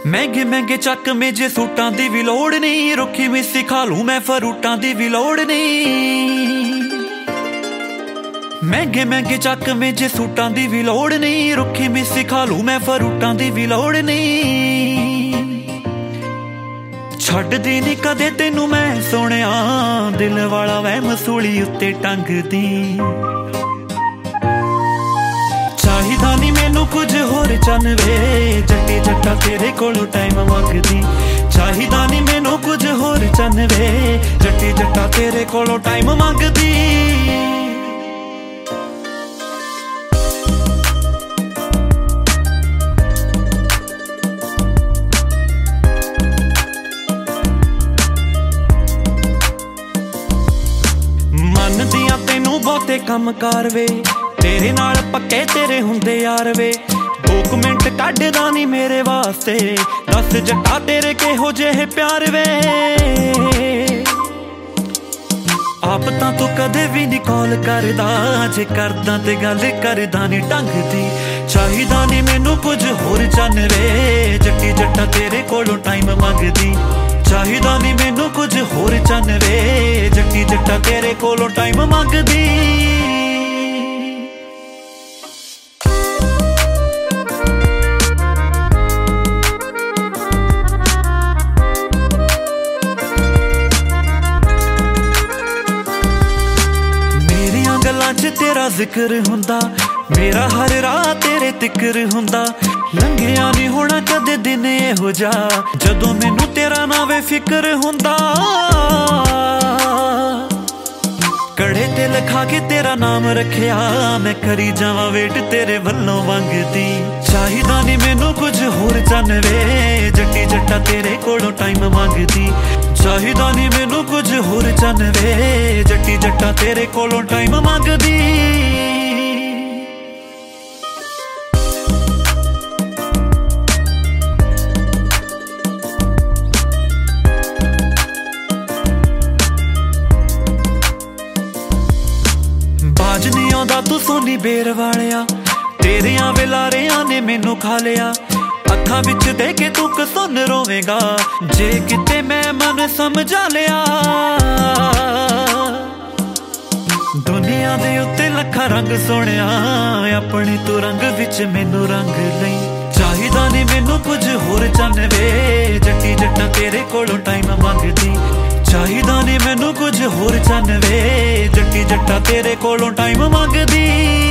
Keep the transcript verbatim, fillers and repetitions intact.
महंगे महंगे चक में जे सूटां दी भी लोड़ नहीं, रुखी मिस्सी खा लूं मैं फरूटां दी भी लोड़ नहीं। महंगे महंगे चक में जे सूटां दी भी लोड़ नहीं, रुखी मिस्सी खा लूं मैं फरूटां दी भी लोड़ नहीं। छड्डदी नी कदे तैनू मैं सोहणिया, दिल वाला वहम सूली उत्ते टंगदी। चाहिदा नी मैनू कुछ होर चन वे, जट्टी जट्टा तेरे कोलों टाइम मंगदी। चाहिदा नी मैनू कुछ होर चन वे, जट्टी जट्टा तेरे कोलों टाइम मंगदी। मनदियां तैनू बहुते कम कार वे, तेरे नाल पक्के तेरे हुंदे यार वे। दो मिंट कड्डदा नी मेरे वास्ते, दस जट्टा तेरे केहो जेहे प्यार वे। आप तां तू कदे भी नी कॉल करदा, जे करदा ते गल करदा नी ढंग दी। चाहिदा नी मैनू कुछ होर चन वे, जट्टी जट्टा तेरे कोलों टाइम मंगदी। चाहिदा नी मैनू कुछ होर चन वे, जट्टी जट्टा तेरे कोलों टाइम मंगदी। तेरा जिक्र हुंदा, मेरा हर राह तेरे तिकर हुंदा। लंघिया नहीं होना कदे दिन इहो जा, जदों मैनू तेरा नावे फिक्र हुंदा। कड़े ते लिखा के तेरा नाम रखिया, मैं करी जावां वेट तेरे वल्लों मंगदी। चाहिदा नहीं मैनू कुछ होर चन वे, जट्टी जट्टा तेरे कोलों टाइम मंगदी। चाहिदा नहीं मैनू कुछ होर चन वे, जट्टी जट्टा तेरे कोलों टाइम मंगदी। बाज नहीं आंदा तू सोनी बेर वालिया, तेरियां विलारियां ने मैनू खा लिया। अखां विच दे के तू कसन रोवेगा, जे किते मैं मन समझा लिया। दुनिया दे उत्ते लखा रंग सोहणिया, अपने तू रंग विच मैनू रंग लई। चाहिदा नी मैनू कुछ होर चन वे, जट्टी जट्टा तेरे कोलों टाइम मंगदी। चाहिदा नी मैनू कुछ होर चन वे, जट्टी जट्टा तेरे कोलों टाइम मंगदी।